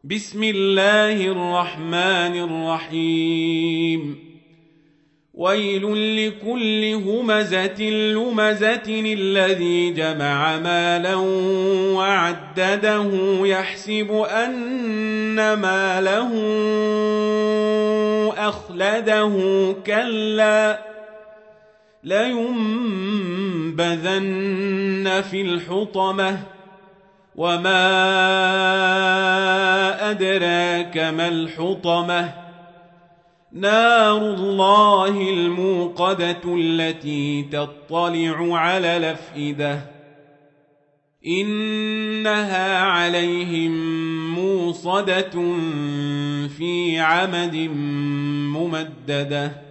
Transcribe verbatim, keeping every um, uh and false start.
بسم الله الرحمن الرحيم ويل لكل همزة لمزة الذي جمع مالا وعدده يحسب أن ماله أخلده كلا لينبذن في الحطمة وما أدراك ما الحطمة نار الله الموقدة التي تطلع على الأفئدة إنها عليهم موصدة في عمد ممددة